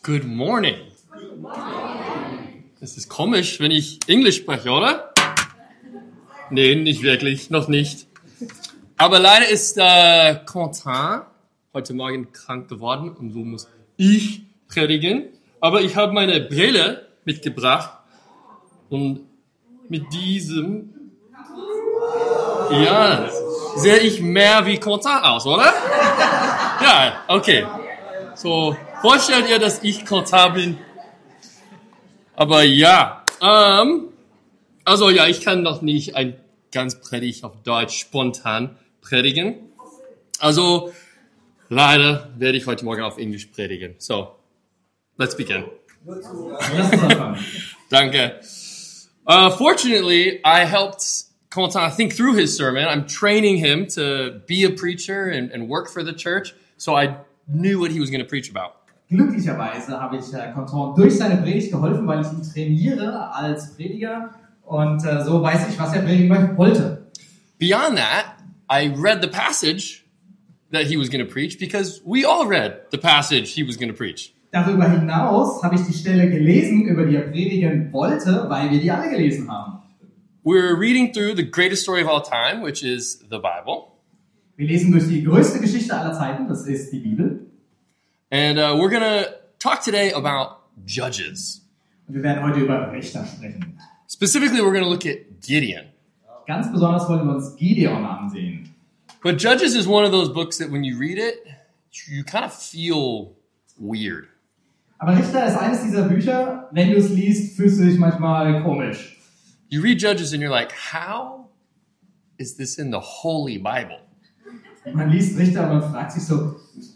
Good morning. Es ist komisch, wenn ich Englisch spreche, oder? Nee, nicht wirklich, noch nicht. Aber leider ist Quentin heute Morgen krank geworden und so muss ich predigen. Aber ich habe meine Brille mitgebracht und mit diesem, ja, sehe ich mehr wie Quentin aus, oder? Ja, okay. So, vorstellt ihr, dass ich Quentin bin? Aber ja, also ja, ich kann noch nicht ein ganz Predigt auf Deutsch spontan predigen. Also leider werde ich heute Morgen auf Englisch predigen. So, let's begin. Danke. Fortunately, I helped Quentin think through his sermon. I'm training him to be a preacher and work for the church, so I knew what he was going to preach about. Glücklicherweise habe ich Quentin durch seine Predigt geholfen, weil ich ihn trainiere als Prediger und so weiß ich, was er predigen wollte. Beyond that, I read the passage that he was going to preach because we all read the passage he was going to preach. Darüber hinaus habe ich die Stelle gelesen, über die er predigen wollte, weil wir die alle gelesen haben. We're reading through the greatest story of all time, which is the Bible. Wir lesen durch die größte Geschichte aller Zeiten, das ist die Bibel. And we're going to talk today about judges. Und wir werden heute über Richter sprechen. Specifically, we're going to look at Gideon. Ganz besonders wollen wir uns Gideon ansehen. But Judges is one of those books that when you read it, you kind of feel weird. Aber Richter ist eines dieser Bücher, wenn du es liest, fühlst du dich manchmal komisch. You read Judges and you're like, how is this in the Holy Bible? Man liest Richter und man fragt sich so,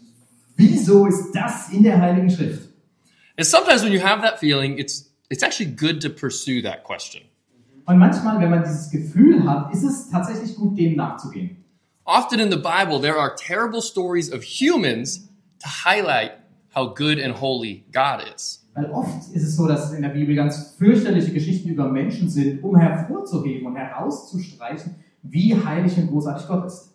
wieso ist das in der Heiligen Schrift? And sometimes when you have that feeling, it's actually good to pursue that question. Und manchmal, wenn man dieses Gefühl hat, ist es tatsächlich gut, dem nachzugehen. Often in the Bible, there are terrible stories of humans to highlight how good and holy God is. Weil oft ist es so, dass in der Bibel ganz fürchterliche Geschichten über Menschen sind, um hervorzuheben und herauszustreichen, wie heilig und großartig Gott ist.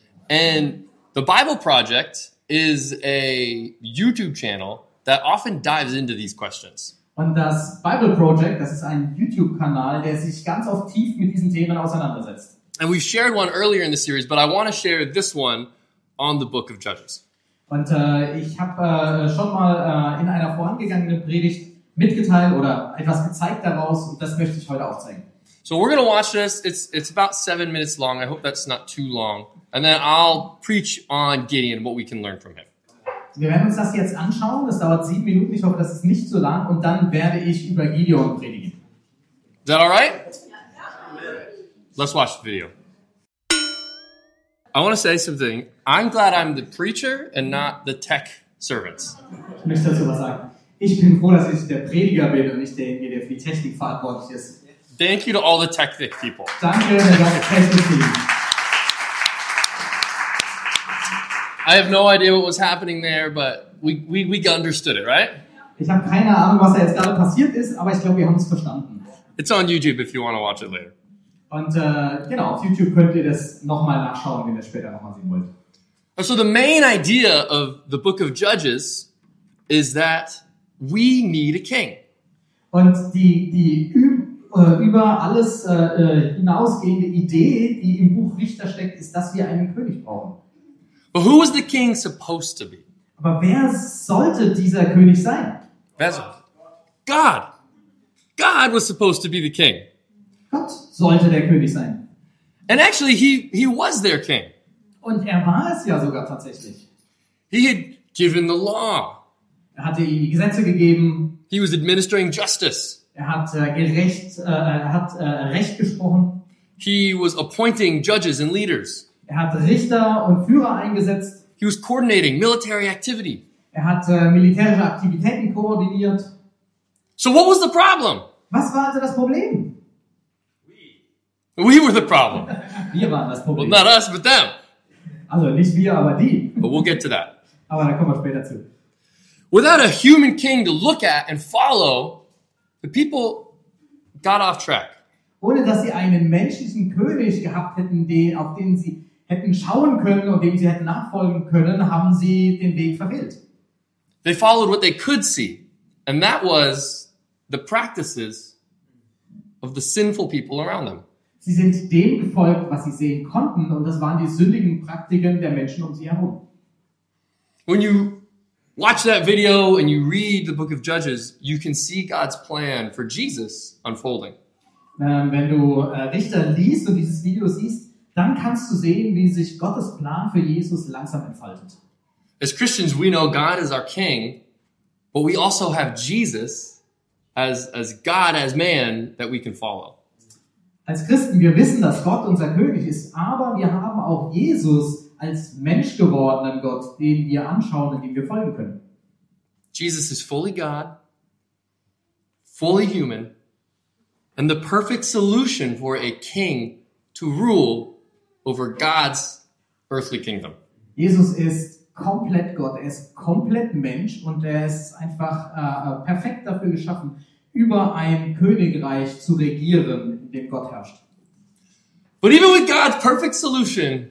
And the Bible Project is a YouTube channel that often dives into these questions. Und das Bible Project, das ist ein YouTube-Kanal, der sich ganz oft tief mit diesen Themen auseinandersetzt. And we've shared one earlier in the series, but I want to share this one on the book of Judges. Und ich habe schon mal in einer vorangegangenen Predigt mitgeteilt oder etwas gezeigt daraus und das möchte ich heute aufzeigen. So we're going to watch this. It's about 7 minutes long. I hope that's not too long. And then I'll preach on Gideon, what we can learn from him. Wir werden uns das jetzt anschauen. Das dauert 7 Minuten. Ich hoffe, das ist nicht so lang. Und dann werde ich über Gideon predigen. Is that all right? Let's watch the video. I want to say something. I'm glad I'm the preacher and not the tech servants. Ich möchte dazu was sagen. Ich bin froh, dass ich der Prediger bin und nicht derjenige, der für die Technik verantwortlich ist. Thank you to all the Technic people. Danke, der ganze Technik-Team. I have no idea what was happening there, but we understood it, right? Ich habe keine Ahnung, was da jetzt gerade passiert ist, aber ich glaube, wir haben es verstanden. It's on YouTube if you want to watch it later. Und genau, auf YouTube könnt ihr das nochmal nachschauen, wenn ihr später nochmal sehen wollt. So the main idea of the book of Judges is that we need a king. Und die über alles hinausgehende Idee, die im Buch Richter steckt, ist, dass wir einen König brauchen. But who was the king supposed to be? Aber wer sollte dieser König sein? God. God was supposed to be the king. Gott sollte der König sein. And actually, he was their king. Und er war es ja sogar tatsächlich. He had given the law. Er hatte ihnen die Gesetze gegeben. He was administering justice. Er hat Recht gesprochen. He was appointing judges and leaders. Er hat Richter und Führer eingesetzt. He was coordinating military activity. Er hat militärische Aktivitäten koordiniert. So what was the problem? Was war also das Problem? We were the problem. Wir waren das Well, Problem. not us, but them. Also nicht wir, aber die. But we'll get to that. Aber da kommen wir später zu. Without a human king to look at and follow, the people got off track. Ohne dass sie einen menschlichen König gehabt hätten, auf den sie hätten schauen können und dem sie hätten nachfolgen können, haben sie den Weg verfehlt. They followed what they could see. And that was the practices of the sinful people around them. Sie sind dem gefolgt, was sie sehen konnten, und das waren die sündigen Praktiken der Menschen um sie herum. When you watch that video and you read the book of Judges, you can see God's plan for Jesus unfolding. Wenn du Richter liest und dieses Video siehst, dann kannst du sehen, wie sich Gottes Plan für Jesus langsam entfaltet. As Christians, we know God is our King, but we also have Jesus as God, as man, that we can follow. Als Christen, wir wissen, dass Gott unser König ist, aber wir haben auch Jesus als Mensch gewordenen Gott, den wir anschauen und dem wir folgen können. Jesus is fully God, fully human, and the perfect solution for a king to rule over God's earthly kingdom. Jesus ist komplett Gott, er ist komplett Mensch und er ist einfach perfekt dafür geschaffen, über ein Königreich zu regieren, in dem Gott herrscht. But even with God's perfect solution,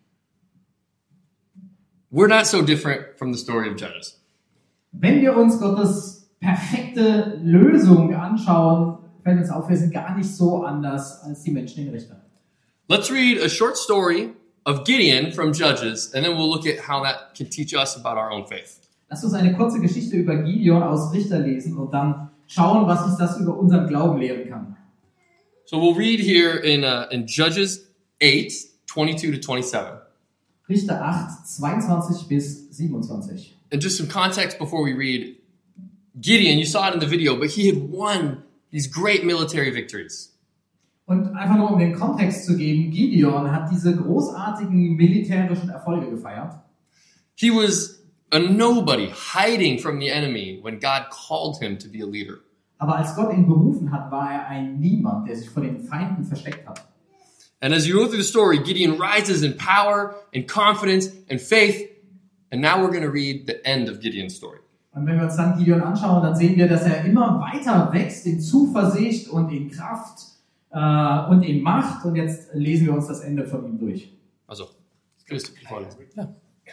we're not so different from the story of Judges. Wenn wir uns Gottes perfekte Lösung anschauen, fällt uns auf, wir sind gar nicht so anders als die Menschen in Richter. Let's read a short story of Gideon from Judges, and then we'll look at how that can teach us about our own faith. Lass uns eine kurze Geschichte über Gideon aus Richter lesen und dann schauen, was uns das über unseren Glauben lehren kann. So we'll read here in Judges 8, 22 to 27. Richter 8, 22 bis 27. And just some context before we read, Gideon, you saw it in the video, but he had won these great military victories. Und einfach nur um den Kontext zu geben, Gideon hat diese großartigen militärischen Erfolge gefeiert. He was a nobody hiding from the enemy when God called him to be a leader. Aber als Gott ihn berufen hat, war er ein Niemand, der sich vor den Feinden versteckt hat. And as you go through the story, Gideon rises in power and confidence and faith. And now we're going to read the end of Gideon's story. Und wenn wir uns dann Gideon anschauen, dann sehen wir, dass er immer weiter wächst in Zuversicht und in Kraft und in Macht. Und jetzt lesen wir uns das Ende von ihm durch. Also, ja.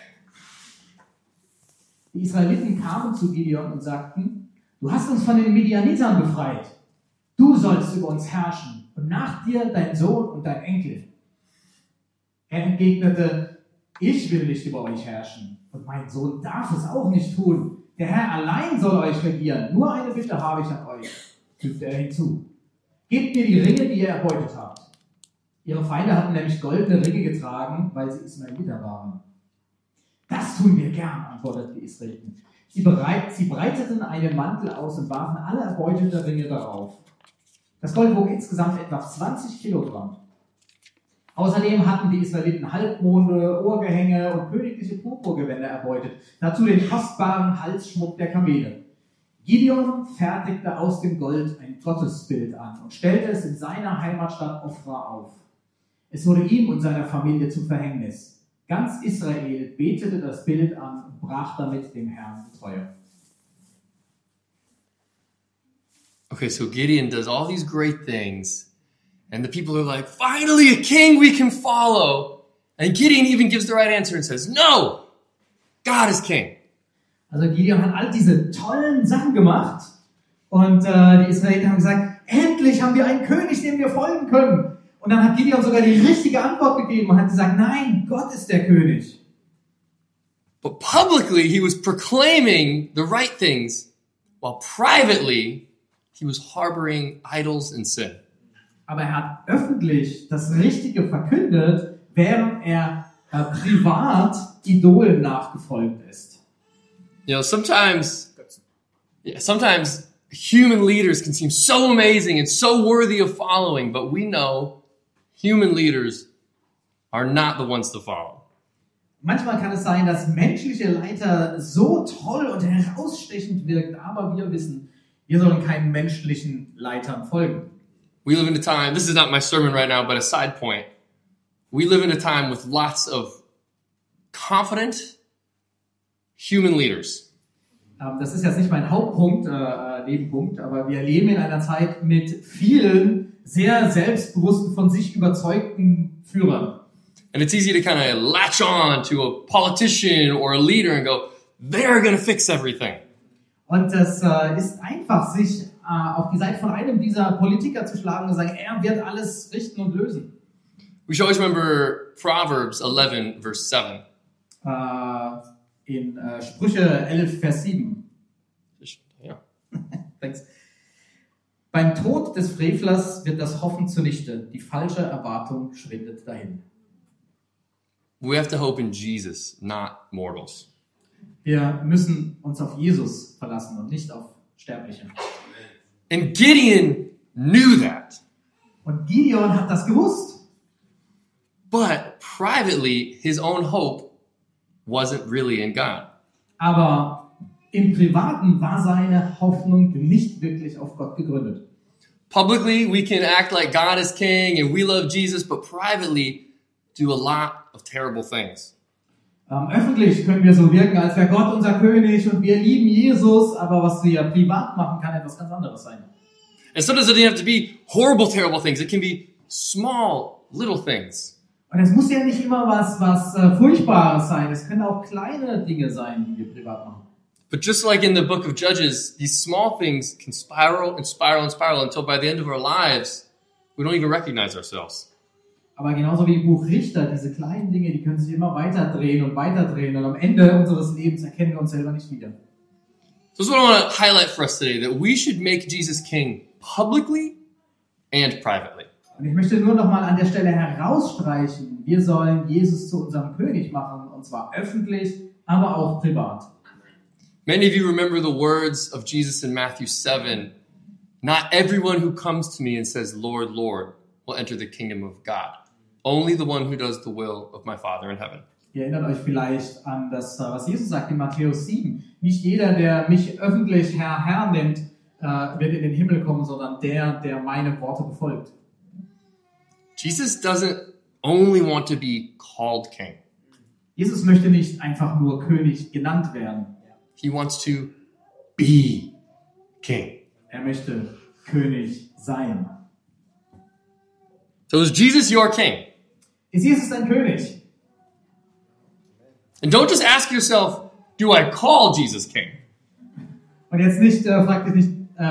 Die Israeliten kamen zu Gideon und sagten: Du hast uns von den Midianitern befreit. Du sollst über uns herrschen und nach dir dein Sohn und dein Enkel. Er entgegnete: Ich will nicht über euch herrschen und mein Sohn darf es auch nicht tun. Der Herr allein soll euch regieren. Nur eine Bitte habe ich an euch, fügte er hinzu. Gebt mir die Ringe, die ihr erbeutet habt. Ihre Feinde hatten nämlich goldene Ringe getragen, weil sie Ismaeliter waren. Das tun wir gern, antworteten die Israeliten. Sie breiteten einen Mantel aus und warfen alle erbeuteten Ringe darauf. Das Gold wog insgesamt etwa 20 Kilogramm. Außerdem hatten die Israeliten Halbmonde, Ohrgehänge und königliche Purpurgewänder erbeutet, dazu den kostbaren Halsschmuck der Kamele. Gideon fertigte aus dem Gold ein Gottesbild an und stellte es in seiner Heimatstadt Ofra auf. Es wurde ihm und seiner Familie zum Verhängnis. Ganz Israel betete das Bild an und brach damit dem Herrn die Treue. Okay, so Gideon does all these great things, and the people are like, finally a king we can follow. And Gideon even gives the right answer and says, no, God is king. Also Gideon hat all diese tollen Sachen gemacht und die Israeliten haben gesagt, endlich haben wir einen König, dem wir folgen können. Und dann hat Gideon sogar die richtige Antwort gegeben und hat gesagt, nein, Gott ist der König. But publicly he was proclaiming the right things, while privately he was harboring idols and sin. Aber er hat öffentlich das Richtige verkündet, während er privat Idolen nachgefolgt ist. You know, sometimes human leaders can seem so amazing and so worthy of following, but we know human leaders are not the ones to follow. Manchmal kann es sein, dass menschliche Leiter so toll und herausstechend wirken, aber wir wissen, wir sollen keinen menschlichen Leitern folgen. We live in a time, this is not my sermon right now, but a side point. We live in a time with lots of confident human leaders. Das ist jetzt nicht mein Hauptpunkt, Nebenpunkt, aber wir leben in einer Zeit mit vielen sehr selbstbewussten, von sich überzeugten Führern. And it's easy to kind of latch on to a politician or a leader and go, they're going to fix everything. Und es ist einfach, sich auf die Seite von einem dieser Politiker zu schlagen und sagen, er wird alles richten und lösen. We should always remember Proverbs 11, verse 7. In Sprüche 11, Vers 7. Yeah. Thanks. Beim Tod des Frevlers wird das Hoffen zunichte, die falsche Erwartung schwindet dahin. We have to hope in Jesus, not mortals. Wir müssen uns auf Jesus verlassen und nicht auf Sterbliche. And Gideon knew that. Und Gideon hat das gewusst. But privately, his own hope wasn't really in God. Aber im Privaten war seine Hoffnung nicht wirklich auf Gott gegründet. Publicly, we can act like God is king and we love Jesus, but privately do a lot of terrible things. Öffentlich können wir so wirken, als wäre Gott unser König und wir lieben Jesus, aber was wir privat machen, kann etwas ganz anderes sein. And sometimes it doesn't have to be horrible, terrible things. It can be small, little things. Und es muss ja nicht immer was Furchtbares sein. Es können auch kleine Dinge sein, die wir privat machen. But just like in the book of Judges, these small things can spiral and spiral and spiral until by the end of our lives, we don't even recognize ourselves. Aber genauso wie im Buch Richter, diese kleinen Dinge, die können sich immer weiter drehen und am Ende unseres Lebens erkennen wir uns selber nicht wieder. So this is what I want to highlight for us today, that we should make Jesus king publicly and privately. Und ich möchte nur noch mal an der Stelle herausstreichen, wir sollen Jesus zu unserem König machen, und zwar öffentlich, aber auch privat. Many of you remember the words of Jesus in Matthew 7. Not everyone who comes to me and says, Lord, Lord, will enter the kingdom of God. Only the one who does the will of my Father in heaven. Ihr erinnert euch vielleicht an das, was Jesus sagt in Matthäus 7. Nicht jeder, der mich öffentlich Herr, Herr nennt, wird in den Himmel kommen, sondern der meine Worte befolgt. Jesus doesn't only want to be called king. Jesus möchte nicht einfach nur König genannt werden. He wants to be king. Er möchte König sein. So is Jesus your king? Ist Jesus dein König? And don't just ask yourself, do I call Jesus king? Und jetzt nicht, frag dich nicht,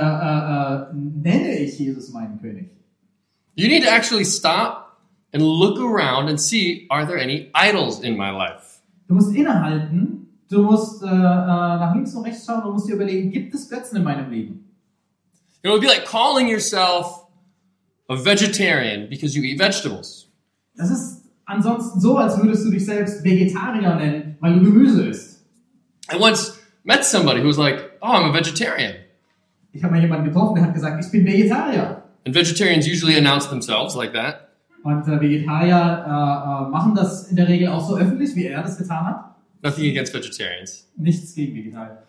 nenne ich Jesus meinen König? You need to actually stop and look around and see, are there any idols in my life? Du musst innehalten, du musst nach links und rechts schauen und musst dir überlegen, gibt es Götzen in meinem Leben? It would be like calling yourself a vegetarian because you eat vegetables. Das ist ansonsten so, als würdest du dich selbst Vegetarier nennen, weil du Gemüse isst. I once met somebody who was like, oh, I'm a vegetarian. Ich habe mal jemanden getroffen, der hat gesagt, ich bin Vegetarier. And vegetarians usually announce themselves like that. Und Vegetarier machen das in der Regel auch so öffentlich, wie er das getan hat. Nothing against vegetarians. Nichts gegen Vegetarier.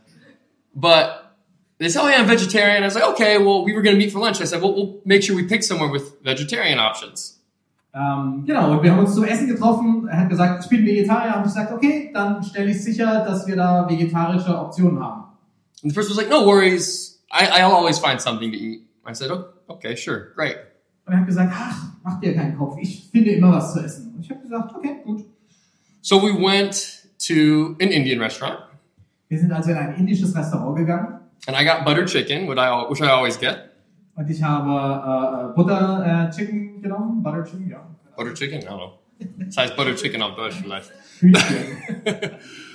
But they said, oh yeah, I'm vegetarian. I was like, okay, well, we were going to meet for lunch. I said, well, we'll make sure we pick somewhere with vegetarian options. Genau, und wir haben uns zum Essen getroffen. Er hat gesagt, ich bin Vegetarier. Und ich gesagt, okay, dann stelle ich sicher, dass wir da vegetarische Optionen haben. And the person was like, no worries. I'll always find something to eat. I said, oh, okay, sure, great. Und er hat gesagt, ach, mach dir keinen Kopf. Ich finde immer was zu essen. Und ich habe gesagt, okay, gut. So we went to an Indian restaurant. Wir sind also in ein indisches Restaurant gegangen. And I got butter chicken, which I always get. Und ich habe Butter Chicken genommen. Butter Chicken, ja. Butter chicken? I don't know. Das heißt Butter Chicken auf Deutsch vielleicht. Hühnchen.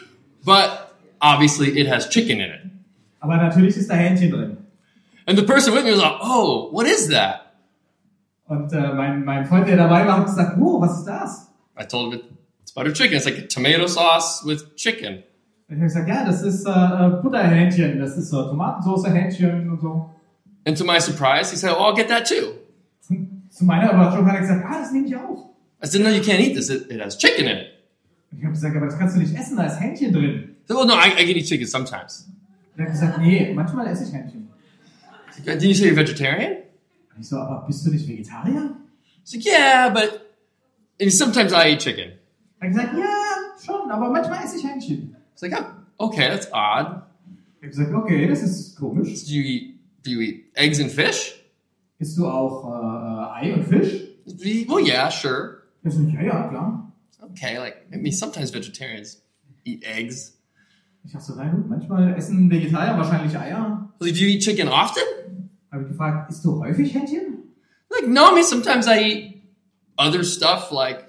But obviously it has chicken in it. Aber natürlich ist da Hähnchen drin. And the person with me was like, oh, what is that? Und mein Freund, der dabei war, hat gesagt, oh, was ist das? I told him it's butter chicken. It's like a tomato sauce with chicken. Und ich habe gesagt, ja, das ist Butterhähnchen. Das ist Tomatensauce, Hähnchen und so. And to my surprise, he said, oh, I'll get that too. Zu meiner Überraschung hat er gesagt, das nehme ich auch. I said, no, you can't eat this. It has chicken in it. Und ich habe gesagt, aber das kannst du nicht essen, da ist Hähnchen drin. I said, well, no, I can eat chicken sometimes. Und er hat gesagt, nee, manchmal esse ich Hähnchen. I said, did you say you're vegetarian? Und ich so, aber bist du nicht Vegetarier? He's like, yeah, but sometimes I eat chicken. Er hat gesagt, ja, schon, aber manchmal esse ich Hähnchen. It's like, oh, okay, that's odd. Ich habe gesagt, okay, das ist komisch. Do you eat eggs and fish? Isst du auch Ei und Fisch? Well, yeah, sure. Ich so, ja, klar. Okay, like, I mean, sometimes vegetarians eat eggs. Ich dachte so, na gut, manchmal essen Vegetarier wahrscheinlich Eier. I was like, do you eat chicken often? Habe ich gefragt, isst du häufig Hähnchen? Like, no, I mean, sometimes I eat other stuff like,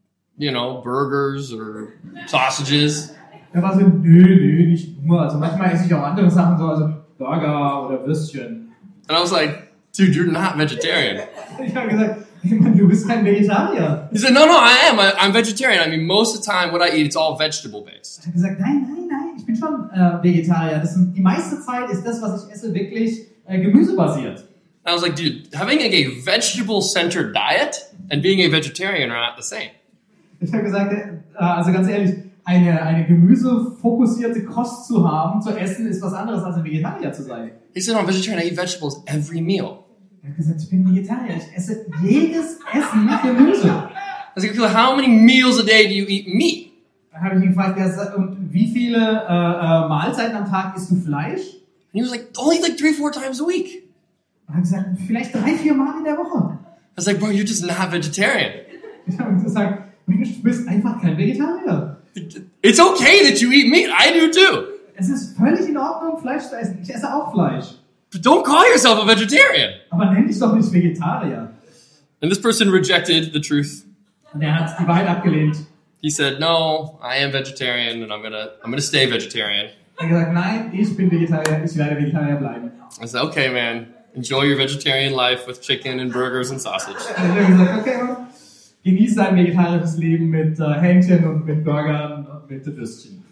burgers or sausages. Er war so, nö, nicht nur. Also manchmal esse ich auch andere Sachen, so also Burger oder Würstchen. And I was like, dude, you're not vegetarian. Ich habe gesagt, hey Mann, du bist kein Vegetarier. He said, no, I am. I'm vegetarian. I mean, most of the time what I eat, it's all vegetable-based. Ich habe gesagt, nein, ich bin schon Vegetarier. Die meiste Zeit ist das, was ich esse, wirklich gemüsebasiert. And I was like, dude, having like a vegetable-centered diet and being a vegetarian are not the same. Ich habe gesagt, also ganz ehrlich, eine gemüsefokussierte Kost zu haben, zu essen, ist was anderes als ein Vegetarier zu sein. He said, no, I'm vegetarian. I eat vegetables every meal. Er hat gesagt, ich bin Vegetarier. Ich esse jedes Essen mit Gemüse. I was like, how many meals a day do you eat meat? Dann habe ich ihn gefragt, und wie viele Mahlzeiten am Tag isst du Fleisch? And he was like, only like 3-4 times a week. Er hat gesagt, vielleicht 3-4 Mal in der Woche. I was like, bro, you're just not vegetarian. Ich habe gesagt, du bist einfach kein Vegetarier. It's okay that you eat meat. I do too. Es ist völlig in Ordnung, Fleisch zu essen. Ich esse auch Fleisch. But don't call yourself a vegetarian. Aber nenn dich doch nicht Vegetarier. And this person rejected the truth. Und er hat die Wahrheit abgelehnt. He said, no, I am vegetarian and I'm gonna stay vegetarian. Er hat gesagt, nein, ich bin Vegetarier, ich werde Vegetarier bleiben. I said, okay, man, enjoy your vegetarian life with chicken and burgers and sausage. Er hat gesagt, okay, Mann, genieß dein vegetarisches Leben mit Hähnchen und mit Burgern und mit Würstchen.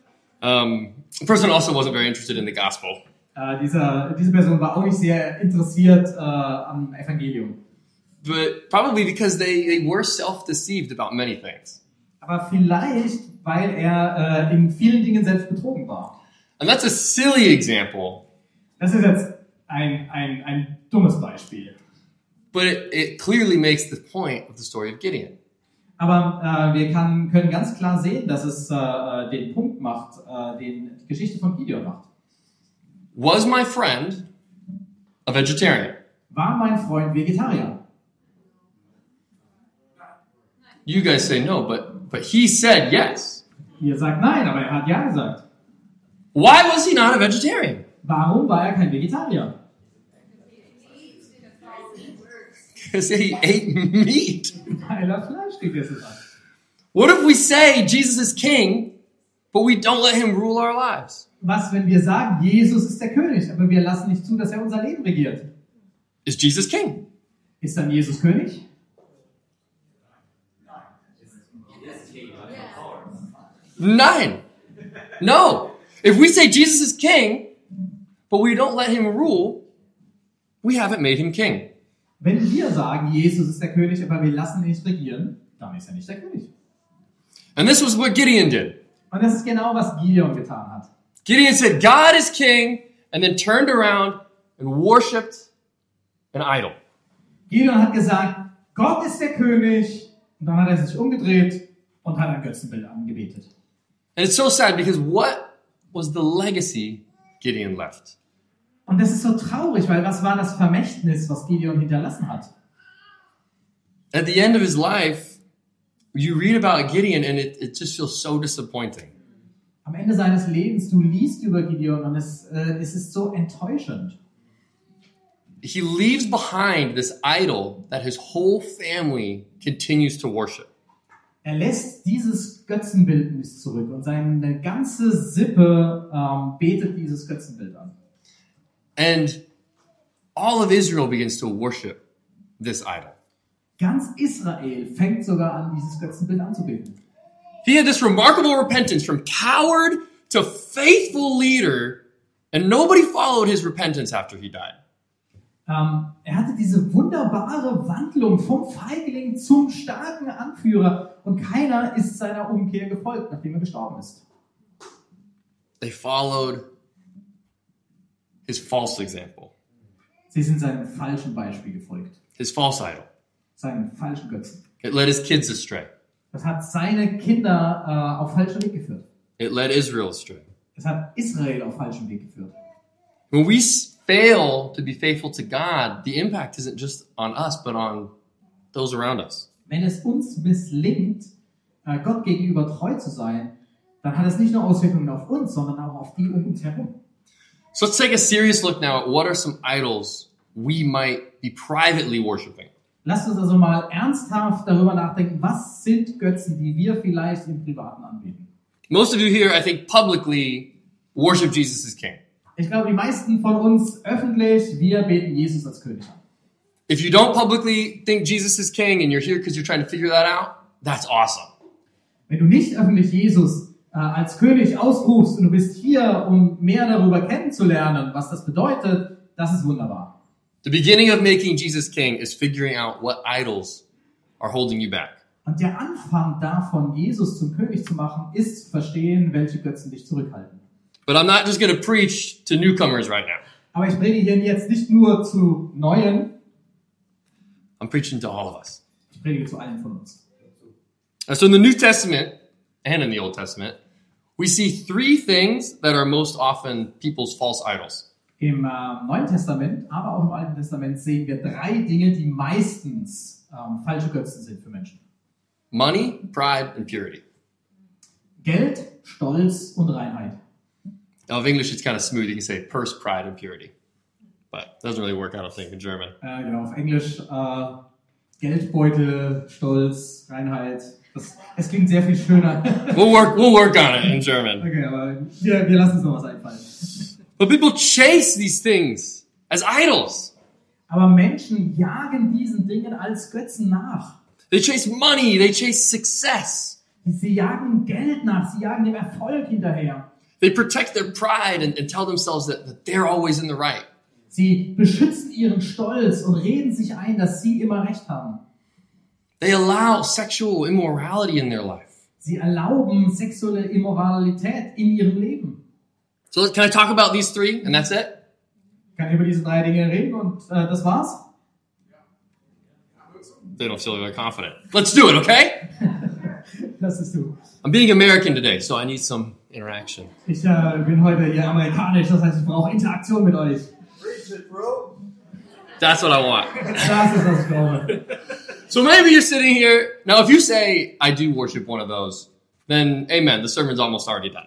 The person also wasn't very interested in the gospel. Diese Person war auch nicht sehr interessiert am Evangelium. But probably because they were self-deceived about many things. Aber vielleicht, weil er in vielen Dingen selbst betrogen war. And that's a silly example. Das ist jetzt ein dummes Beispiel. But it clearly makes the point of the story of Gideon. Aber wir können ganz klar sehen, dass es den Punkt macht, den die Geschichte von Gideon macht. Was my friend a vegetarian? War mein Freund Vegetarier? You guys say no, but he said yes. Ihr sagt nein, aber er hat ja gesagt. Why was he not a vegetarian? Warum war er kein Vegetarier? Because he ate meat. Weil er Fleisch gegessen hat. What if we say Jesus is king, but we don't let him rule our lives? Was, wenn wir sagen, Jesus ist der König, aber wir lassen nicht zu, dass er unser Leben regiert? Is Jesus king? Ist dann Jesus König? Nein. No. If we say Jesus is king, but we don't let him rule, we haven't made him king. Wenn wir sagen, Jesus ist der König, aber wir lassen ihn nicht regieren, dann ist er nicht der König. And this was what Gideon did. Und das ist genau, was Gideon getan hat. Gideon said, God is king, and then turned around and worshipped an idol. Gideon hat gesagt, Gott ist der König, und dann hat er sich umgedreht und hat ein Götzenbild angebetet. And it's so sad because what was the legacy Gideon left? Und das ist so traurig, weil was war das Vermächtnis, was Gideon hinterlassen hat? At the end of his life, you read about Gideon and it just feels so disappointing. Am Ende seines Lebens, du liest über Gideon und es ist so enttäuschend. He leaves behind this idol that his whole family continues to worship. Er lässt dieses Götzenbildnis zurück und seine ganze Sippe betet dieses Götzenbild an. And all of Israel begins to worship this idol. Ganz Israel fängt sogar an, dieses Götzenbild anzubeten. He had this remarkable repentance from coward to faithful leader, and nobody followed his repentance after he died. Er hatte diese wunderbare Wandlung vom Feigling zum starken Anführer und keiner ist seiner Umkehr gefolgt, nachdem er gestorben ist. They followed his false example, Sie sind seinem falschen Beispiel gefolgt, his false idol. seinem falschen Götzen. It led his kids astray. Das hat seine Kinder auf falschen Weg geführt. It led Israel astray. Es hat Israel auf falschen Weg geführt. When we fail to be faithful to God, the impact isn't just on us, but on those around us. Wenn es uns misslingt, Gott gegenüber treu zu sein, dann hat es nicht nur Auswirkungen auf uns, sondern auch auf die um uns herum. So let's take a serious look now at what are some idols we might be privately worshiping. Lasst uns also mal ernsthaft darüber nachdenken, was sind Götzen, die wir vielleicht im Privaten anbeten. Most of you here, I think, publicly worship Jesus as King. Ich glaube, die meisten von uns öffentlich, wir beten Jesus als König an. If you don't publicly think Jesus is King and you're here because you're trying to figure that out, that's awesome. Wenn du nicht öffentlich Jesus als König ausrufst und du bist hier, um mehr darüber kennenzulernen, was das bedeutet, das ist wunderbar. The beginning of making Jesus King is figuring out what idols are holding you back. Und der Anfang davon, Jesus zum König zu machen, ist zu verstehen, welche Götzen dich zurückhalten. But I'm not just going to preach to newcomers right now. Aber ich predige hier jetzt nicht nur zu Neuen, I'm preaching to all of us. ich predige zu allen von uns. And so in the New Testament and in the Old Testament, we see three things that are most often people's false idols. Im Neuen Testament, aber auch im Alten Testament sehen wir 3 Dinge, die meistens falsche Götzen sind für Menschen. Money, pride, and purity. Geld, Stolz und Reinheit. Now, in English, it's kind of smooth. You can say purse, pride, and purity. But it doesn't really work, I don't think, in German. Genau, auf Englisch Geldbeutel, Stolz, Reinheit. Es klingt sehr viel schöner. We'll work on it in German. Okay, aber wir lassen uns noch was einfallen. But people chase these things as idols. Aber Menschen jagen diesen Dingen als Götzen nach. They chase money, they chase success. Sie jagen Geld nach, sie jagen dem Erfolg hinterher. They protect their pride and tell themselves that they're always in the right. Sie beschützen ihren Stolz und reden sich ein, dass sie immer Recht haben. They allow sexual immorality in their life. Sie erlauben sexuelle Immoralität in ihrem Leben. So can I talk about these three and that's it? Ich kann über diese 3 Dinge reden und das war's. They don't feel very confident. Let's do it, okay? Das ist du. I'm being American today, so I need some interaction. Ich bin heute hier amerikanisch, das heißt, ich brauche Interaktion mit euch. That's what I want. Das ist, was ich brauche. So maybe you're sitting here. Now, if you say, I do worship one of those, then amen, the sermon's almost already done.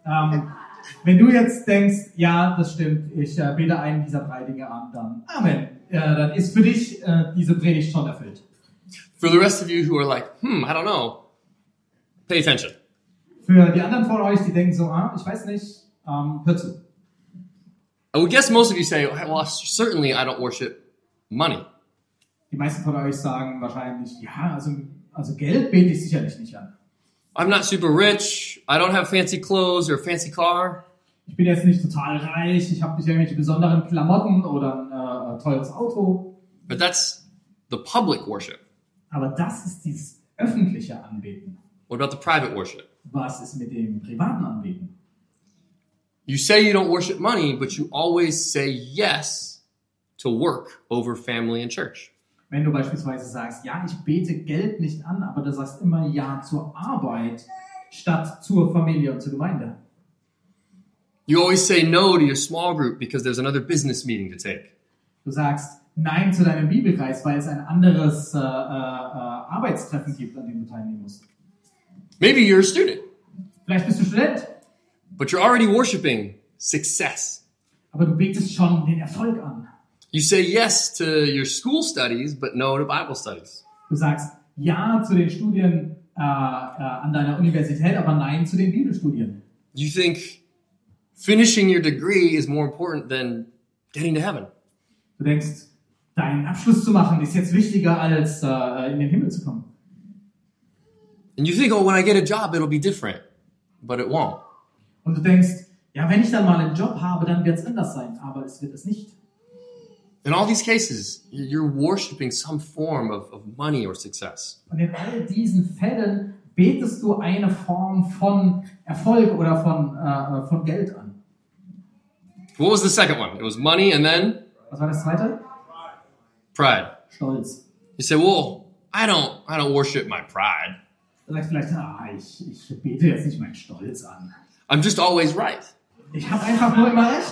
Wenn du jetzt denkst, ja, das stimmt, ich bete einen dieser 3 Dinge an, dann Amen. Dann ist für dich diese Predigt schon erfüllt. For the rest of you who are like, I don't know, pay attention. Für die anderen von euch, die denken so, ich weiß nicht, hör zu. I would guess most of you say, well, certainly I don't worship money. Die meisten von euch sagen wahrscheinlich, ja, also Geld bete ich sicherlich nicht an. I'm not super rich. I don't have fancy clothes or a fancy car. Ich bin jetzt nicht total reich, ich habe nicht irgendwelche besonderen Klamotten oder ein teures Auto. But that's the public worship. Aber das ist dieses öffentliche Anbeten. What about the private worship? Was ist mit dem privaten Anbeten? You say you don't worship money, but you always say yes to work over family and church. Wenn du beispielsweise sagst, ja, ich bete Geld nicht an, aber du sagst immer ja zur Arbeit statt zur Familie und zur Gemeinde. You always say no to your small group because there's another business meeting to take. Du sagst nein zu deinem Bibelkreis, weil es ein anderes Arbeitstreffen gibt, an dem du teilnehmen musst. Maybe you're a student, Vielleicht bist du Student, but you're already worshiping success. aber du betest schon den Erfolg an. You say yes to your school studies, but no to Bible studies. Du sagst ja zu den Studien an deiner Universität, aber nein zu den Bibelstudien. You think finishing your degree is more important than getting to heaven. Du denkst, deinen Abschluss zu machen ist jetzt wichtiger, als in den Himmel zu kommen. And you think, oh, when I get a job, it'll be different. But it won't. Und du denkst, ja, wenn ich dann mal einen Job habe, dann wird es anders sein. Aber es wird es nicht. In all these cases, you're worshiping some form of money or success. Und in all diesen Fällen betest du eine Form von Erfolg oder von Geld an. What was the second one? It was money and then? Was war das zweite? Pride. Stolz. You say, well, I don't worship my pride. Du sagst vielleicht, ich bete jetzt nicht meinen Stolz an. I'm just always right. Ich habe einfach nur immer recht.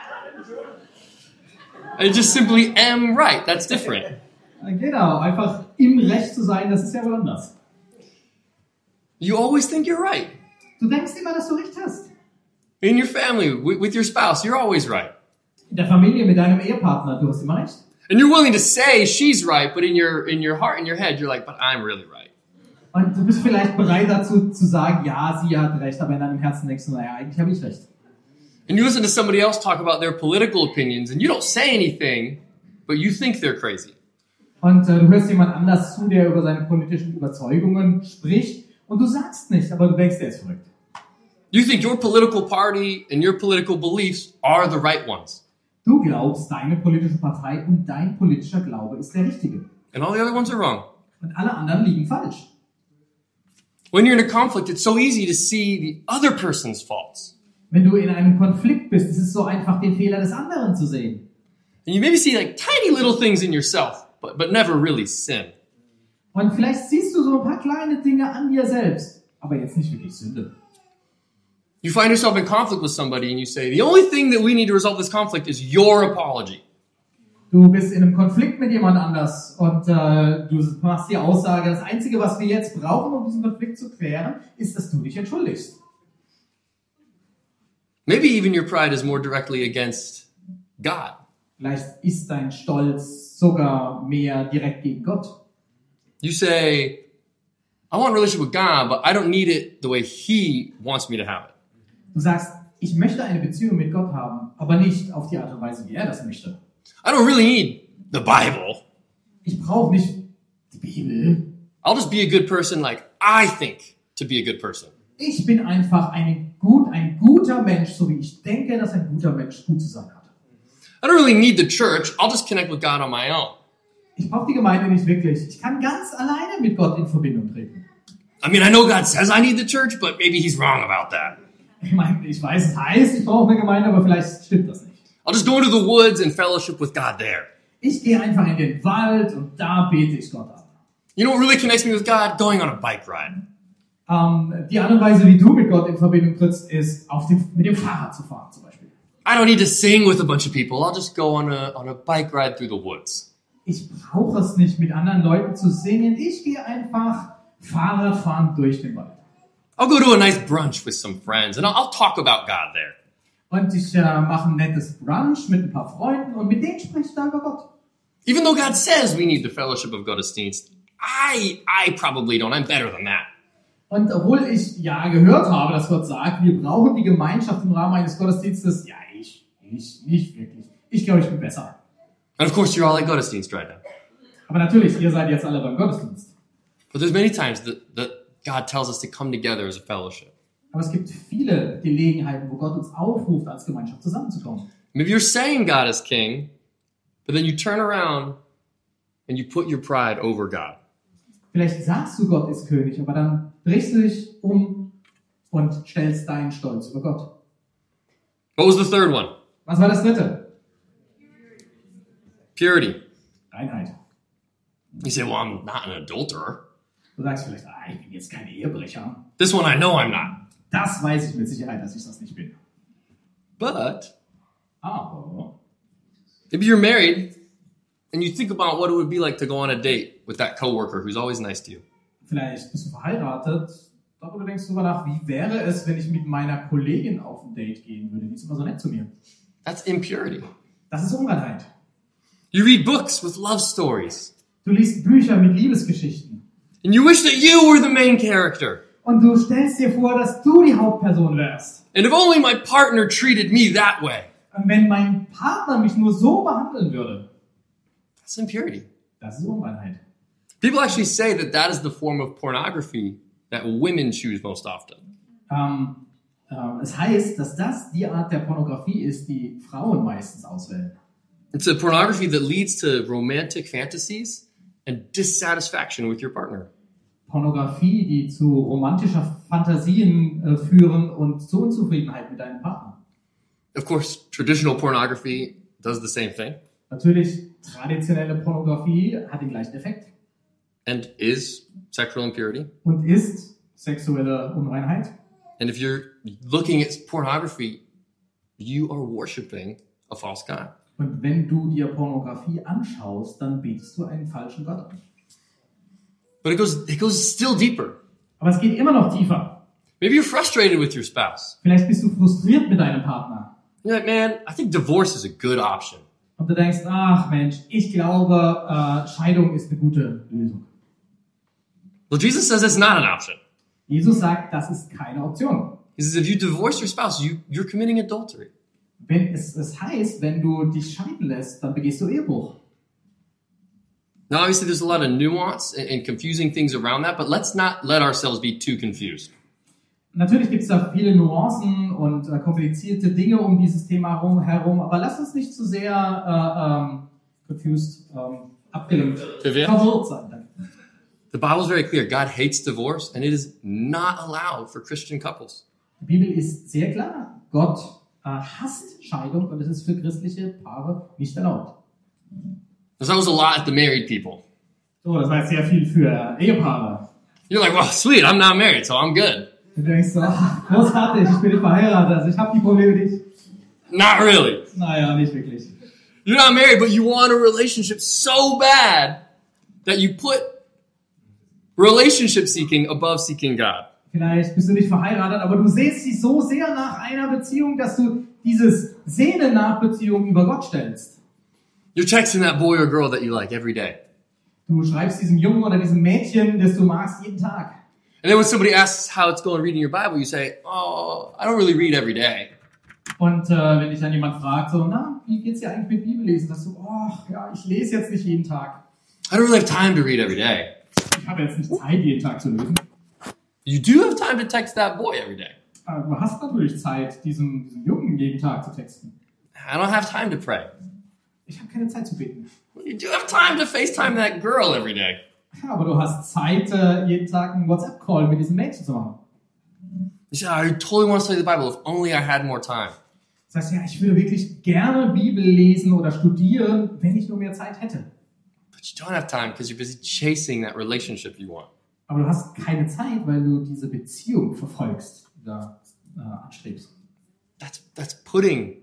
I just simply am right. That's different. Genau, einfach im Recht zu sein, das ist ja wohl anders. You always think you're right. Du denkst immer, dass du recht hast. In your family, with your spouse, you're always right. In der Familie mit deinem Ehepartner, du hast immer recht. And you're willing to say she's right, but in your heart, in your head, you're like, but I'm really right. Und du bist vielleicht bereit dazu zu sagen, ja, sie hat recht, aber in deinem Herzen denkst du, naja, eigentlich habe ich recht. And you listen to somebody else talk about their political opinions, and you don't say anything, but you think they're crazy. Und du hörst jemand anders zu, der über seine politischen Überzeugungen spricht, und du sagst nicht, aber du denkst, der ist verrückt. You think your political party and your political beliefs are the right ones. Du glaubst, deine politische Partei und dein politischer Glaube ist der richtige. And all the other ones are wrong. Und alle anderen liegen falsch. When you're in a conflict, it's so easy to see the other person's faults. Wenn du in einem Konflikt bist, ist es so einfach, den Fehler des anderen zu sehen. And you maybe see like tiny little things in yourself, but never really sin. Und vielleicht siehst du so ein paar kleine Dinge an dir selbst, aber jetzt nicht wirklich Sünde. You find yourself in conflict with somebody and you say, the only thing that we need to resolve this conflict is your apology. Du bist in einem Konflikt mit jemand anders und du machst die Aussage, das Einzige, was wir jetzt brauchen, um diesen Konflikt zu klären, ist, dass du dich entschuldigst. Maybe even your pride is more directly against God. Vielleicht ist dein Stolz sogar mehr direkt gegen Gott. You say, I want a relationship with God, but I don't need it the way He wants me to have it. Du sagst, ich möchte eine Beziehung mit Gott haben, aber nicht auf die Art und Weise, wie er das möchte. I don't really need the Bible. Ich brauche nicht die Bibel. I'll just be a good person like I think to be a good person. Ich bin einfach ein guter Mensch, so wie ich denke, dass ein guter Mensch gut zu sein hat. I don't really need the church. I'll just connect with God on my own. Ich brauche die Gemeinde nicht wirklich. Ich kann ganz alleine mit Gott in Verbindung treten. I mean, I know God says I need the church, but maybe He's wrong about that. Ich meine, ich weiß, es heißt, ich brauche eine Gemeinde, aber vielleicht stimmt das nicht. I'll just go into the woods and fellowship with God there. Ich gehe einfach in den Wald und da bete ich Gott an. You know what really connects me with God? Going on a bike ride. Die Art und Weise, wie du mit Gott in Verbindung trittst, ist, mit dem Fahrrad zu fahren zum Beispiel. I don't need to sing with a bunch of people. I'll just go on a bike ride through the woods. Ich brauche es nicht, mit anderen Leuten zu singen. Ich gehe einfach Fahrrad fahren durch den Wald. I'll go to a nice brunch with some friends and I'll talk about God there. Und ich mache ein nettes Brunch mit ein paar Freunden und mit denen spreche ich da über Gott. Even though God says we need the fellowship of Gottesdienst, I probably don't. I'm better than that. Und obwohl ich ja gehört habe, dass Gott sagt, wir brauchen die Gemeinschaft im Rahmen eines Gottesdienstes, ja, ich nicht wirklich. Ich glaube, ich bin besser. And of course, you're all at Gottesdienst right now. Aber natürlich, ihr seid jetzt alle beim Gottesdienst. But there's many times that God tells us to come together as a fellowship. Aber es gibt viele Gelegenheiten, wo Gott uns aufruft, als Gemeinschaft zusammenzukommen. Maybe you're saying God is king, but then you turn around and you put your pride over God. Vielleicht sagst du, Gott ist König, aber dann drehst du dich um und stellst deinen Stolz über Gott. What was the third one? Was war das dritte? Purity. Reinheit. You say, well, I'm not an adulterer. Du sagst vielleicht, ich bin jetzt kein Ehebrecher. This one I know I'm not. Das weiß ich mit Sicherheit, dass ich das nicht bin. But Aber maybe you're married and you think about what it would be like to go on a date with that coworker who's always nice to you. vielleicht bist du verheiratet, darüber denkst du nach, wie wäre es, wenn ich mit meiner Kollegin auf ein Date gehen würde? Die ist immer so nett zu mir. That's impurity. Das ist Unreinheit. You read books with love stories. Du liest Bücher mit Liebesgeschichten. And you wish that you were the main character. Und du stellst dir vor, dass du die Hauptperson wärst. And if only my partner treated me that way. Und wenn mein Partner mich nur so behandeln würde, That's impurity. das ist Unreinheit. People actually say that is the form of pornography that women choose most often. Es heißt, dass das die Art der Pornografie ist, die Frauen meistens auswählen. It's a pornography that leads to romantic fantasies and dissatisfaction with your partner. Pornografie, die zu romantischer Fantasien führen und zu Unzufriedenheit mit deinem Partner. Of course, traditional pornography does the same thing Natürlich, traditionelle Pornografie hat den gleichen Effekt and is sexual impurity. und ist sexuelle Unreinheit. And if you're looking at pornography, you are worshiping a false god. Und wenn du dir Pornografie anschaust, dann betest du einen falschen Gott an. But it goes still deeper. Aber es geht immer noch tiefer. Maybe you're frustrated with your spouse. Vielleicht bist du frustriert mit deinem Partner. You're like, man, I think divorce is a good option. Und du denkst, ach Mensch, ich glaube, Scheidung ist eine gute Lösung. Well, Jesus says it's not an option. Jesus sagt, das ist keine Option. He says if you divorce your spouse, you're committing adultery. Wenn es heißt, wenn du dich scheiden lässt, dann begehst du Ehebruch. Now, obviously, there's a lot of nuance and confusing things around that, but let's not let ourselves be too confused. Natürlich gibt es da viele Nuancen und komplizierte Dinge um dieses Thema herum, aber lass uns nicht zu sehr abgelenkt, verwirrt sein. Danke. The Bible is very clear. God hates divorce, and it is not allowed for Christian couples. Die Bibel ist sehr klar. Gott hasst Scheidung und es ist für christliche Paare nicht erlaubt. That was a lot at the married people. So, das war jetzt sehr viel für Ehepaare. You're like, well, sweet, I'm not married, so I'm good. Du denkst so, ach, großartig, ich bin nicht verheiratet, also ich habe die Probleme nicht. Not really. Naja, nicht wirklich. You're not married, but you want a relationship so bad that you put relationship seeking above seeking God. Vielleicht bist du nicht verheiratet, aber du sehnst dich so sehr nach einer Beziehung, dass du dieses Sehnen nach Beziehung über Gott stellst. You're texting that boy or girl that you like every day. Du schreibst diesem Jungen oder diesem Mädchen, das du magst, jeden Tag. And then when somebody asks how it's going reading your Bible, you say, oh, I don't really read every day. Und wenn dich dann jemand fragt, so, na, wie geht's dir eigentlich mit Bibellesen? Sagst du, oh, ja, ich lese jetzt nicht jeden Tag. I don't really have time to read every day. Ich habe jetzt nicht Zeit, jeden Tag zu lesen. You do have time to text that boy every day. Aber du hast natürlich Zeit, diesem Jungen jeden Tag zu texten. I don't have time to pray. Ich habe keine Zeit zu beten. You do have time to FaceTime that girl every day. Ja, aber du hast Zeit, jeden Tag einen WhatsApp-Call mit diesem Mädchen zu machen. You say, I totally want to study the Bible if only I had more time. Das heißt, ja, ich würde wirklich gerne Bibel lesen oder studieren, wenn ich nur mehr Zeit hätte. But you don't have time because you're busy chasing that relationship you want. Aber du hast keine Zeit, weil du diese Beziehung verfolgst oder anstrebst. That's putting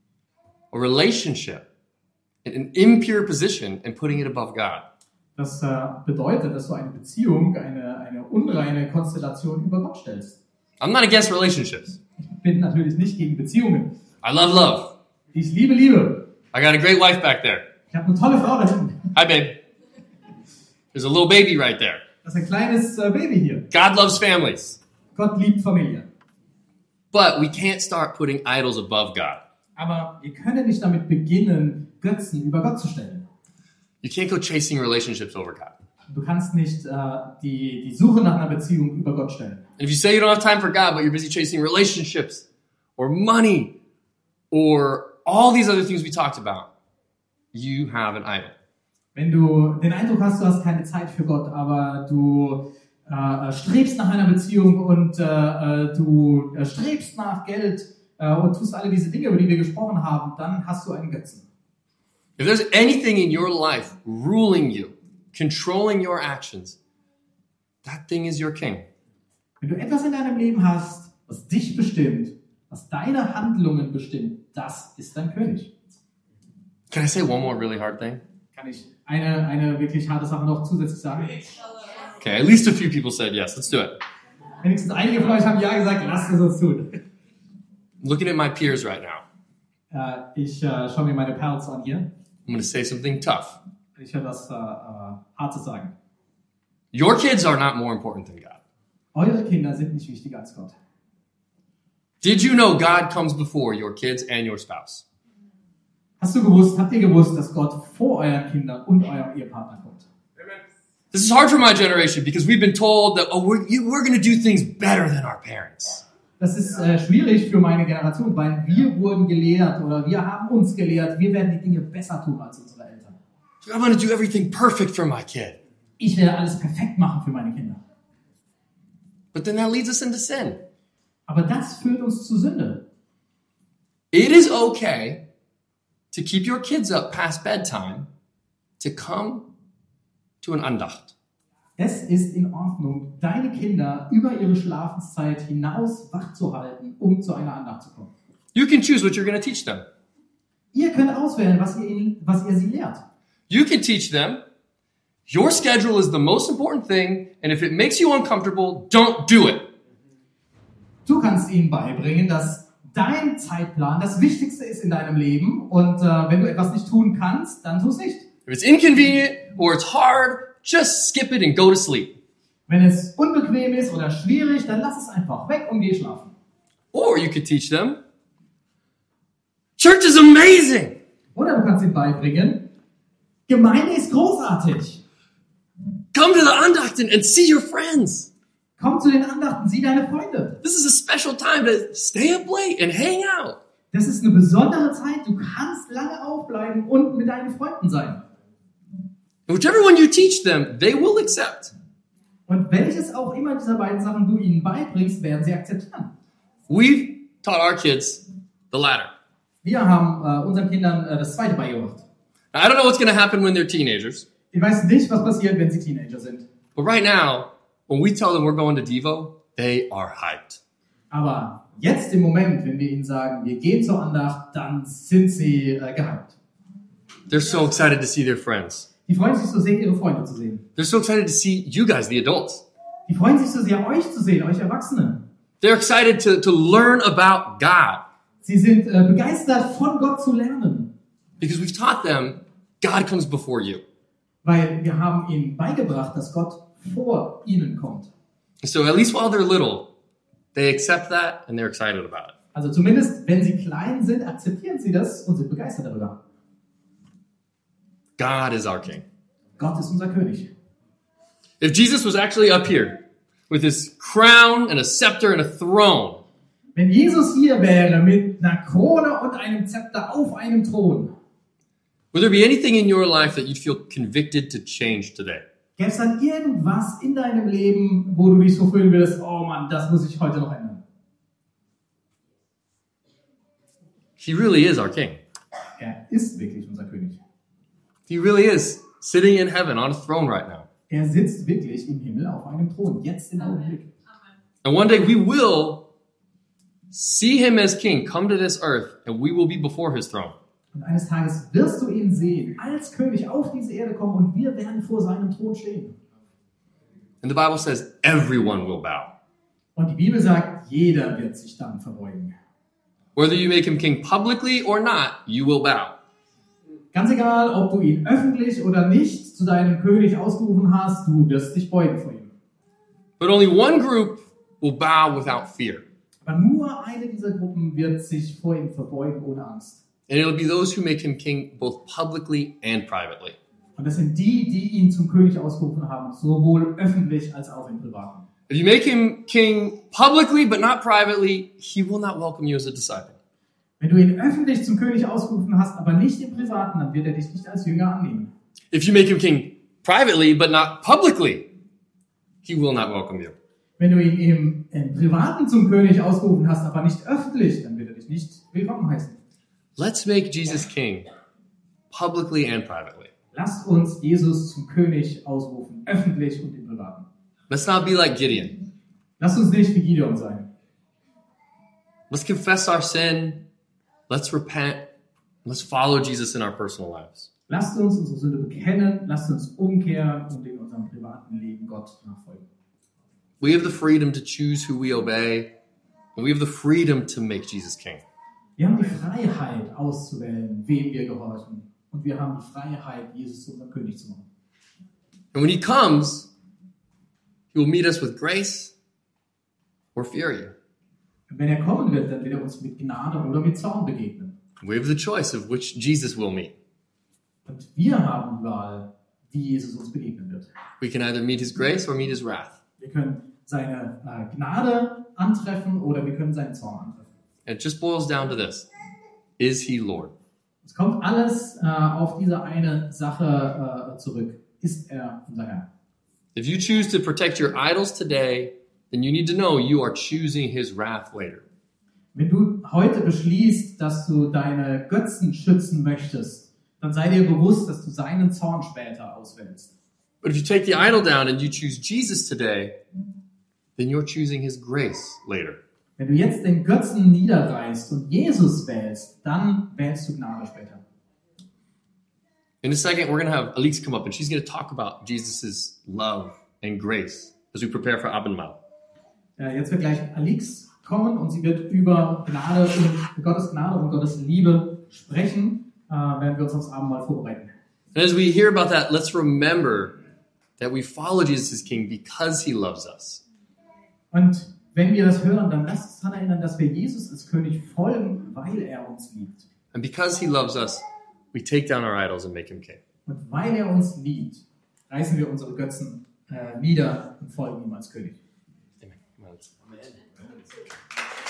a relationship in an impure position and putting it above God. Das bedeutet, dass du eine Beziehung, eine unreine Konstellation über Gott stellst. I'm not against relationships. Ich bin natürlich nicht gegen Beziehungen. I love love. Ich liebe Liebe. I got a great wife back there. Ich habe eine tolle Frau da hinten. Hi, babe. There's a little baby right there. Das ist ein kleines Baby hier. God loves families. Gott liebt Familie. But we can't start putting idols above God. Aber wir können nicht damit beginnen, Götzen über Gott zu stellen. You can't go chasing relationships over God. Du kannst nicht die Suche nach einer Beziehung über Gott stellen. And if you say you don't have time for God, but you're busy chasing relationships or money or all these other things we talked about, you have an idol. Wenn du den Eindruck hast, du hast keine Zeit für Gott, aber du strebst nach einer Beziehung und du strebst nach Geld und tust alle diese Dinge, über die wir gesprochen haben, dann hast du einen Götzen. If there's anything in your life ruling you, controlling your actions, that thing is your king. Wenn du etwas in deinem Leben hast, was dich bestimmt, was deine Handlungen bestimmt, das ist dein König. Can I say one more really hard thing? Kann ich eine wirklich harte Sache noch zusätzlich sagen? Okay, at least a few people said yes. Let's do it. Wenigstens einige von euch haben ja gesagt, lasst es uns tun. Looking at my peers right now, Ich schaue mir meine Pals an hier. I'm going to say something tough. Ich werde das hart zu sagen. Your kids are not more important than God. Eure Kinder sind nicht wichtiger als Gott. Did you know God comes before your kids and your spouse? Habt ihr gewusst, dass Gott vor euren Kindern und eurem Ehepartner kommt? This is hard for my generation because we've been told that we're going to do things better than our parents. Das ist schwierig für meine Generation, weil wir wurden gelehrt oder wir haben uns gelehrt, wir werden die Dinge besser tun als unsere Eltern. I'm going to do everything perfect for my kid. Ich werde alles perfekt machen für meine Kinder. But then that leads us into sin. Aber das führt uns zu Sünde. It is okay to keep your kids up past bedtime to come to an Andacht. Es ist in Ordnung, deine Kinder über ihre Schlafenszeit hinaus wach zu halten, um zu einer Andacht zu kommen. You can choose what you're going to teach them. Ihr könnt auswählen, was ihr sie lehrt. You can teach them, your schedule is the most important thing, and if it makes you uncomfortable, don't do it. Du kannst ihnen beibringen, dass dein Zeitplan das Wichtigste ist in deinem Leben und wenn du etwas nicht tun kannst, dann tu es nicht. If it's inconvenient or it's hard, just skip it and go to sleep. Wenn es unbequem ist oder schwierig, dann lass es einfach weg und geh schlafen. Or you could teach them, church is amazing. Oder du kannst ihnen beibringen, Gemeinde ist großartig. Come to the Andachten and see your friends. Komm zu den Andachten, sieh deine Freunde. This is a special time to stay up late and hang out. Das ist eine besondere Zeit, du kannst lange aufbleiben und mit deinen Freunden sein. And whichever one you teach them, they will accept. Und welches auch immer dieser beiden Sachen du ihnen beibringst, werden sie akzeptieren. We've taught our kids the latter. Wir haben unseren Kindern das Zweite beigebracht. Now, I don't know what's going to happen when they're teenagers, Ich weiß nicht, was passiert, wenn sie Teenager sind. but right now, when we tell them we're going to Devo, they are hyped. Aber jetzt im Moment, wenn wir ihnen sagen, wir gehen zur Andacht, dann sind sie gehypt. They're so excited to see their friends. Die freuen sich so sehr, ihre Freunde zu sehen. They're so excited to see you guys, the adults. Die freuen sich so sehr, euch zu sehen, euch Erwachsene. They're excited to learn about God Sie sind begeistert, von Gott zu lernen. because we've taught them God comes before you. Weil wir haben ihnen beigebracht, dass Gott vor ihnen kommt. So at least while they're little, they accept that and they're excited about it. Also zumindest, wenn sie klein sind, akzeptieren sie das und sind begeistert darüber. God is our King. Gott ist unser König. If Jesus was actually up here with his crown and a scepter and a throne, Wenn Jesus hier wäre mit einer Krone und einem Zepter auf einem Thron, would there be anything in your life that you'd feel convicted to change today? gäbe es dann irgendwas in deinem Leben, wo du dich so fühlen würdest, oh Mann, das muss ich heute noch ändern. He really is our King. Er ist wirklich unser König. He really is sitting in heaven on a throne right now. Er sitzt wirklich im Himmel auf einem Thron, jetzt im Augenblick. And one day we will see him as King come to this earth and we will be before his throne. Und eines Tages wirst du ihn sehen, als König auf diese Erde kommen und wir werden vor seinem Thron stehen. And the Bible says everyone will bow. Und die Bibel sagt, jeder wird sich dann verbeugen. Whether you make him king publicly or not, you will bow. Ganz egal, ob du ihn öffentlich oder nicht zu deinem König ausgerufen hast, du wirst dich beugen vor ihm. But only one group will bow without fear. Aber nur eine dieser Gruppen wird sich vor ihm verbeugen ohne Angst. And it'll be those who make him king both publicly and privately. Und das sind die, die ihn zum König ausgerufen haben, sowohl öffentlich als auch im Privaten. If you make him king publicly but not privately, he will not welcome you as a disciple. Wenn du ihn öffentlich zum König ausgerufen hast, aber nicht im Privaten, dann wird er dich nicht als Jünger annehmen. If you make him king privately but not publicly, he will not welcome you. Wenn du ihn im Privaten zum König ausgerufen hast, aber nicht öffentlich, dann wird er dich nicht willkommen heißen. Let's make Jesus king publicly and privately. Lasst uns Jesus zum König ausrufen, öffentlich und im Privaten. Let's not be like Gideon. Lasst uns nicht wie Gideon sein. Let's confess our sin. Let's repent. Let's follow Jesus in our personal lives. Lasst uns unsere Sünde bekennen, lasst uns umkehren und in unserem privaten Leben Gott nachfolgen. We have the freedom to choose who we obey, and we have the freedom to make Jesus king. Wir haben die Freiheit auszuwählen, wem wir gehorchen. Und wir haben die Freiheit, Jesus zu unserem König zu machen. And when he comes, he will meet us with grace or fury. Und wenn er kommen wird, dann wird er uns mit Gnade oder mit Zorn begegnen. We have the choice of which Jesus we'll meet. Und wir haben die Wahl, wie Jesus uns begegnen wird. We can either meet his grace or meet his wrath. Wir können seine Gnade antreffen oder wir können seinen Zorn antreffen. And it just boils down to this. Is he Lord? Es kommt alles auf diese eine Sache zurück. Ist er unser Herr? If you choose to protect your idols today, then you need to know you are choosing his wrath later. Wenn du heute beschließt, dass du deine Götzen schützen möchtest, dann sei dir bewusst, dass du seinen Zorn später auswählst. But if you take the idol down and you choose Jesus today, then you're choosing his grace later. Wenn du jetzt den Götzen niederreißt und Jesus wählst, dann wählst du Gnade später. In a second, we're going to have Alix come up and she's going to talk about Jesus' love and grace as we prepare for Abendmahl. Jetzt wird gleich Alix kommen und sie wird über Gnade und Gottes Gnade und Gottes Liebe sprechen, während wir uns aufs Abendmahl vorbereiten. And as we hear about that, let's remember that we follow Jesus as King because he loves us. Und wenn wir das hören, dann lasst uns daran erinnern, dass wir Jesus als König folgen, weil er uns liebt. And because he loves us, we take down our idols and make him king. Und weil er uns liebt, reißen wir unsere Götzen nieder und folgen ihm als König. Amen.